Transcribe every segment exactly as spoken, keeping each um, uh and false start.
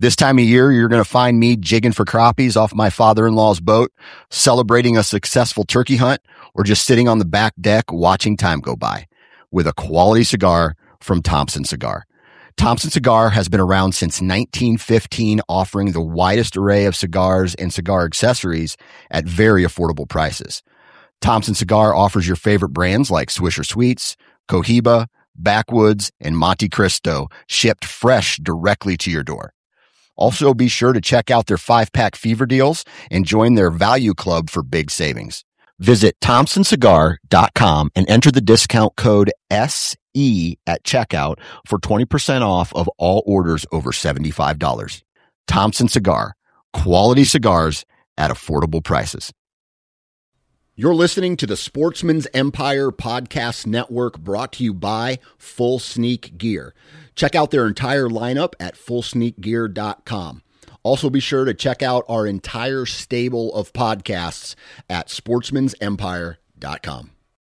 This time of year, you're going to find me jigging for crappies off my father-in-law's boat, celebrating a successful turkey hunt, or just sitting on the back deck watching time go by with a quality cigar from Thompson Cigar. Thompson Cigar has been around since nineteen fifteen, offering the widest array of cigars and cigar accessories at very affordable prices. Thompson Cigar offers your favorite brands like Swisher Sweets, Cohiba, Backwoods, and Monte Cristo, shipped fresh directly to your door. Also, be sure to check out their five-pack fever deals and join their value club for big savings. Visit thompson cigar dot com and enter the discount code S E at checkout for twenty percent off of all orders over seventy-five dollars. Thompson Cigar, quality cigars at affordable prices. You're listening to the Sportsman's Empire Podcast Network, brought to you by Full Sneak Gear. Check out their entire lineup at full sneak gear dot com. Also, be sure to check out our entire stable of podcasts at sportsmans empire dot com.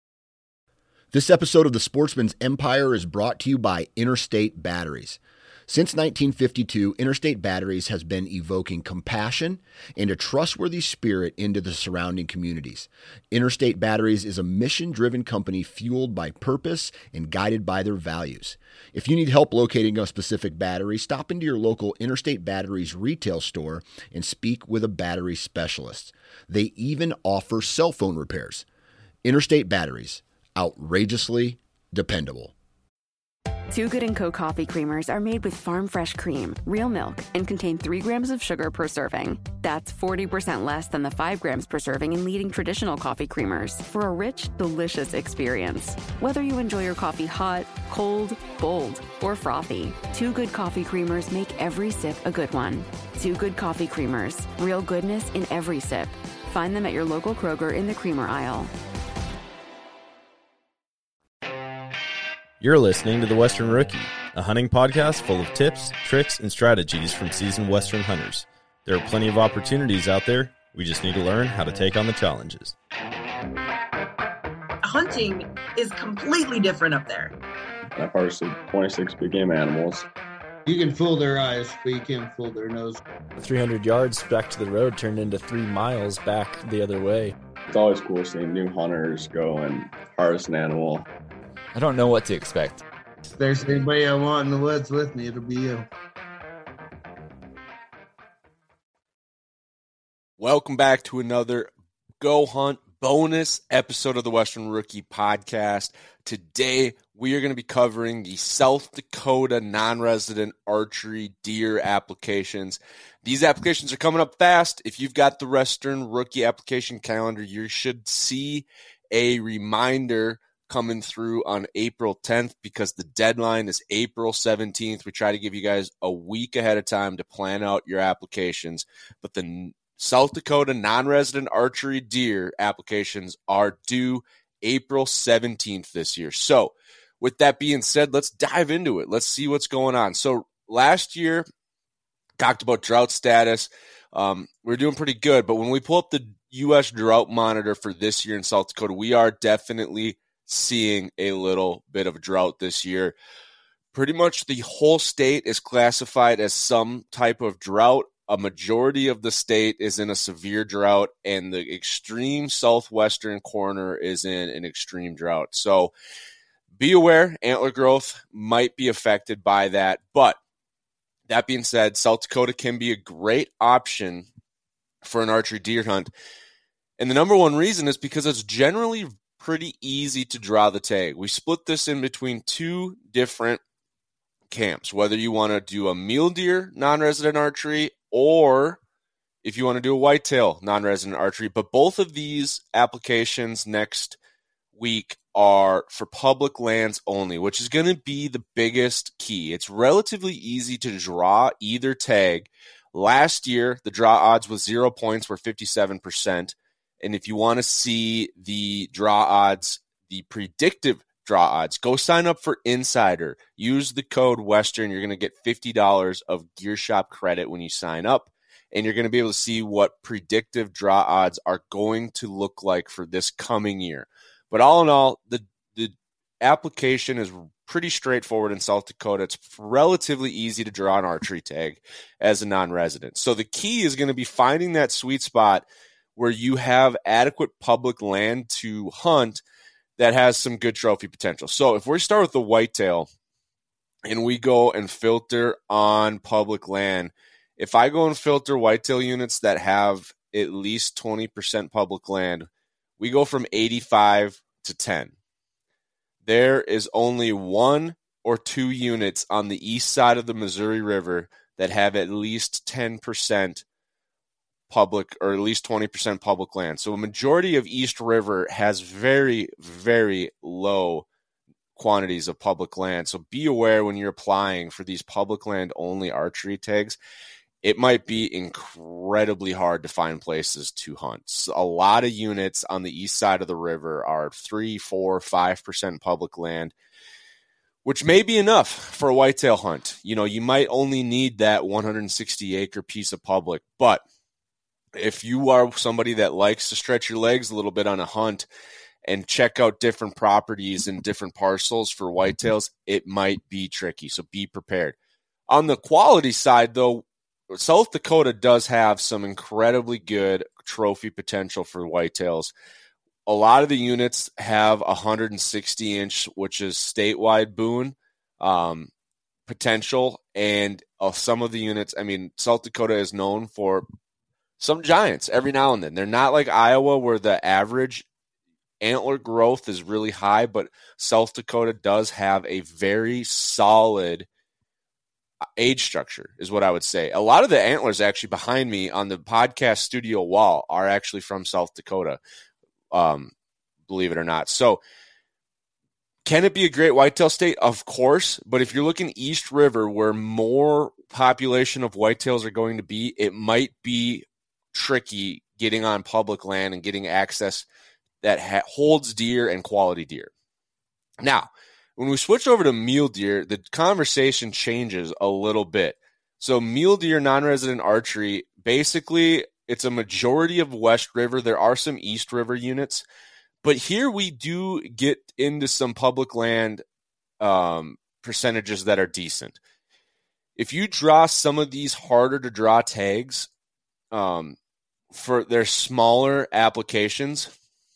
This episode of the Sportsman's Empire is brought to you by Interstate Batteries. Since nineteen fifty-two, Interstate Batteries has been evoking compassion and a trustworthy spirit into the surrounding communities. Interstate Batteries is a mission-driven company fueled by purpose and guided by their values. If you need help locating a specific battery, stop into your local Interstate Batteries retail store and speak with a battery specialist. They even offer cell phone repairs. Interstate Batteries, outrageously dependable. Two Good and Co. coffee creamers are made with farm fresh cream, real milk, and contain three grams of sugar per serving. That's forty percent less than the five grams per serving in leading traditional coffee creamers for a rich, delicious experience. Whether you enjoy your coffee hot, cold, bold, or frothy, Two Good coffee creamers make every sip a good one. Two Good coffee creamers, real goodness in every sip. Find them at your local Kroger in the creamer aisle. You're listening to The Western Rookie, a hunting podcast full of tips, tricks, and strategies from seasoned Western hunters. There are plenty of opportunities out there. We just need to learn how to take on the challenges. Hunting is completely different up there. I've harvested twenty-six big game animals. You can fool their eyes, but you can't fool their nose. three hundred yards back to the road turned into three miles back the other way. It's always cool seeing new hunters go and harvest an animal. I don't know what to expect. If there's anybody I want in the woods with me, it'll be you. Welcome back to another Go Hunt bonus episode of the Western Rookie Podcast. Today, we are going to be covering the South Dakota non-resident archery deer applications. These applications are coming up fast. If you've got the Western Rookie application calendar, you should see a reminder coming through on April tenth because the deadline is April seventeenth. We try to give you guys a week ahead of time to plan out your applications, but the South Dakota non-resident archery deer applications are due April seventeenth this year. So with that being said, let's dive into it. Let's see what's going on. So last year, talked about drought status. Um, we're doing pretty good, but when we pull up the U S drought monitor for this year in South Dakota, we are definitely seeing a little bit of drought this year. Pretty much the whole state is classified as some type of drought. A majority of the state is in a severe drought, and the extreme southwestern corner is in an extreme drought. So be aware, antler growth might be affected by that. But that being said, South Dakota can be a great option for an archery deer hunt. And the number one reason is because it's generally pretty easy to draw the tag. We split this in between two different camps, whether you want to do a mule deer non-resident archery or if you want to do a whitetail non-resident archery. But both of these applications next week are for public lands only, which is going to be the biggest key. It's relatively easy to draw either tag. Last year, the draw odds with zero points were fifty-seven percent. And if you want to see the draw odds, the predictive draw odds, go sign up for Insider. Use the code Western. You're going to get fifty dollars of Gear Shop credit when you sign up. And you're going to be able to see what predictive draw odds are going to look like for this coming year. But all in all, the, the application is pretty straightforward in South Dakota. It's relatively easy to draw an archery tag as a non-resident. So the key is going to be finding that sweet spot where you have adequate public land to hunt that has some good trophy potential. So if we start with the whitetail and we go and filter on public land, if I go and filter whitetail units that have at least twenty percent public land, we go from eighty-five to ten. There is only one or two units on the east side of the Missouri River that have at least ten percent public or at least twenty percent public land. So a majority of East River has very, very low quantities of public land. So be aware when you're applying for these public land only archery tags, it might be incredibly hard to find places to hunt. So a lot of units on the east side of the river are three, four, five percent public land, which may be enough for a whitetail hunt. You know, you might only need that one hundred sixty acre piece of public, but if you are somebody that likes to stretch your legs a little bit on a hunt and check out different properties and different parcels for whitetails, it might be tricky. So be prepared. On the quality side, though, South Dakota does have some incredibly good trophy potential for whitetails. A lot of the units have one hundred sixty inch, which is statewide boon um, potential. And uh, some of the units, I mean, South Dakota is known for some giants every now and then. They're not like Iowa where the average antler growth is really high, but South Dakota does have a very solid age structure is what I would say. A lot of the antlers actually behind me on the podcast studio wall are actually from South Dakota, um, believe it or not. So can it be a great whitetail state? Of course. But if you're looking East River where more population of whitetails are going to be, it might be tricky getting on public land and getting access that ha- holds deer and quality deer. Now, when we switch over to mule deer, the conversation changes a little bit. So mule deer non-resident archery, basically it's a majority of West River. There are some East River units, but here we do get into some public land um, percentages that are decent. If you draw some of these harder to draw tags um, for their smaller applications,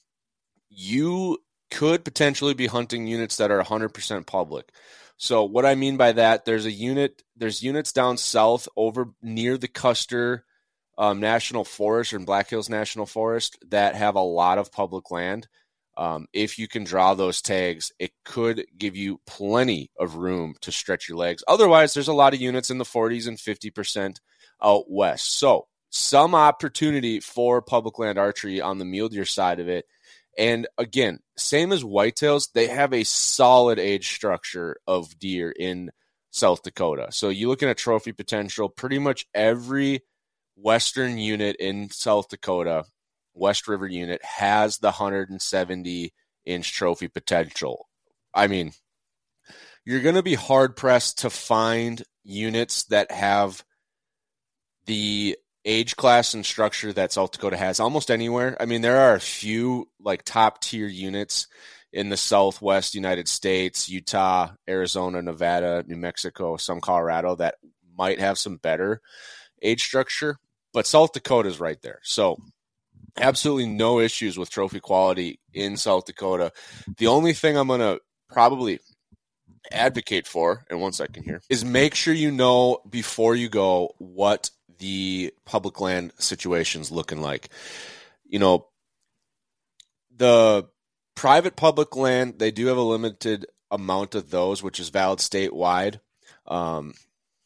you could potentially be hunting units that are one hundred percent public. So what I mean by that, there's a unit, there's units down south over near the Custer um, National Forest or Black Hills National Forest that have a lot of public land. Um, if you can draw those tags, it could give you plenty of room to stretch your legs. Otherwise, there's a lot of units in the forties and fifty percent out west. So some opportunity for public land archery on the mule deer side of it. And again, same as whitetails, they have a solid age structure of deer in South Dakota. So you looking at trophy potential, pretty much every Western unit in South Dakota, West River unit, has the one hundred seventy inch trophy potential. I mean, you're going to be hard pressed to find units that have the age class and structure that South Dakota has almost anywhere. I mean, there are a few like top tier units in the Southwest United States, Utah, Arizona, Nevada, New Mexico, some Colorado that might have some better age structure, but South Dakota is right there. So absolutely no issues with trophy quality in South Dakota. The only thing I'm going to probably advocate for, and one second here, is make sure you know before you go what the public land situation's looking like. You know, the private public land, they do have a limited amount of those, which is valid statewide. Um,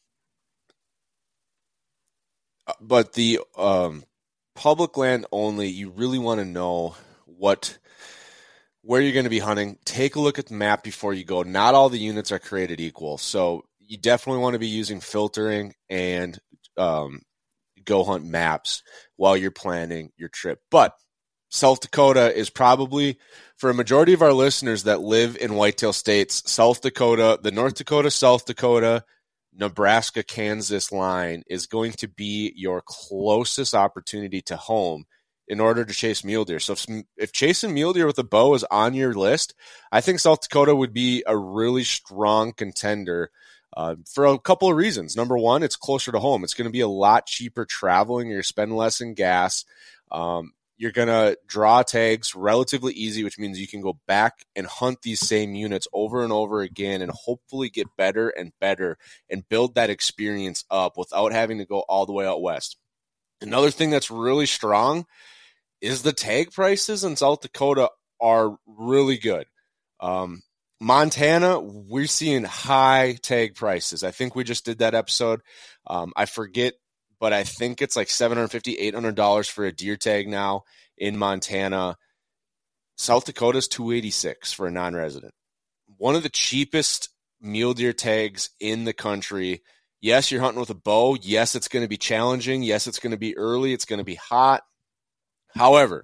but the um, public land only, you really want to know what where you're going to be hunting. Take a look at the map before you go. Not all the units are created equal. So you definitely want to be using filtering and um, go hunt maps while you're planning your trip. But South Dakota is probably, for a majority of our listeners that live in whitetail states, South Dakota, the North Dakota, South Dakota, Nebraska, Kansas line is going to be your closest opportunity to home in order to chase mule deer. So if, if chasing mule deer with a bow is on your list, I think South Dakota would be a really strong contender uh, for a couple of reasons. Number one, it's closer to home. It's going to be a lot cheaper traveling. You're spending less in gas. Um, you're going to draw tags relatively easy, which means you can go back and hunt these same units over and over again and hopefully get better and better and build that experience up without having to go all the way out west. Another thing that's really strong is the tag prices in South Dakota are really good. Um, Montana, we're seeing high tag prices. I think we just did that episode. Um, I forget, but I think it's like seven hundred fifty dollars, eight hundred dollars for a deer tag now in Montana. South Dakota's two hundred eighty-six dollars for a non-resident. One of the cheapest mule deer tags in the country. Yes, you're hunting with a bow. Yes, it's going to be challenging. Yes, it's going to be early. It's going to be hot. However,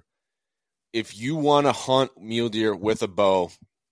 if you want to hunt mule deer with a bow,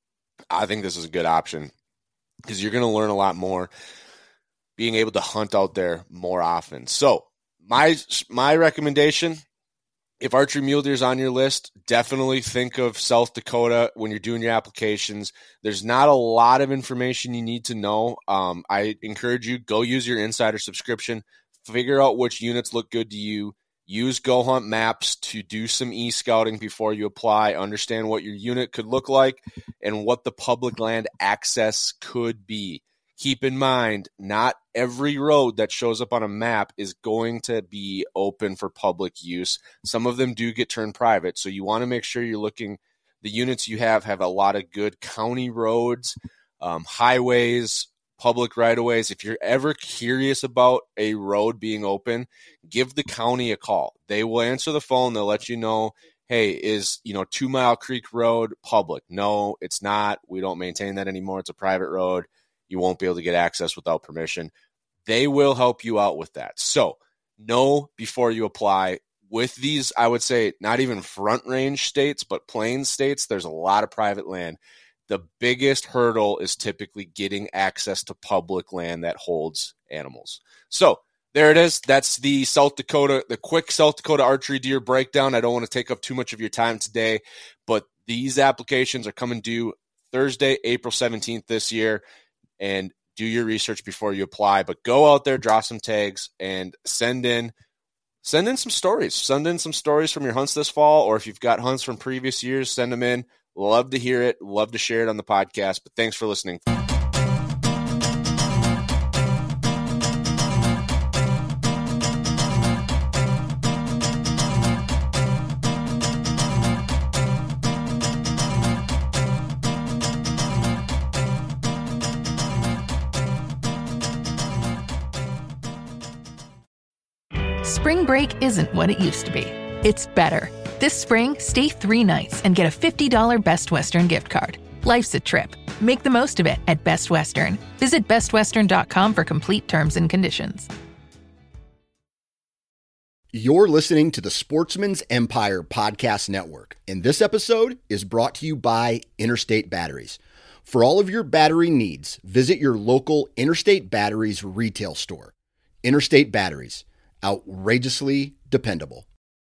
I think this is a good option because you're going to learn a lot more being able to hunt out there more often. So my my recommendation, if archery mule deer is on your list, definitely think of South Dakota when you're doing your applications. There's not a lot of information you need to know. Um, I encourage you, go use your insider subscription, figure out which units look good to you. Use Go Hunt Maps to do some e-scouting before you apply. Understand what your unit could look like and what the public land access could be. Keep in mind, not every road that shows up on a map is going to be open for public use. Some of them do get turned private, so you want to make sure you're looking. The units you have have a lot of good county roads, um, highways, public right-of-ways. If you're ever curious about a road being open, give the county a call. They will answer the phone. They'll let you know, hey, is, you know, Two Mile Creek Road public? No, it's not. We don't maintain that anymore. It's a private road. You won't be able to get access without permission. They will help you out with that. So know before you apply. With these, I would say not even front range states, but plain states, there's a lot of private land. The biggest hurdle is typically getting access to public land that holds animals. So there it is. That's the South Dakota, the quick South Dakota archery deer breakdown. I don't want to take up too much of your time today, but these applications are coming due Thursday, April seventeenth this year, and do your research before you apply. But go out there, draw some tags, and send in send in some stories. Send in some stories from your hunts this fall, or if you've got hunts from previous years, send them in. Love to hear it. Love to share it on the podcast. But thanks for listening. Spring break isn't what it used to be. It's better. This spring, stay three nights and get a fifty dollars Best Western gift card. Life's a trip. Make the most of it at Best Western. Visit best western dot com for complete terms and conditions. You're listening to the Sportsman's Empire Podcast Network, and this episode is brought to you by Interstate Batteries. For all of your battery needs, visit your local Interstate Batteries retail store. Interstate Batteries, outrageously dependable.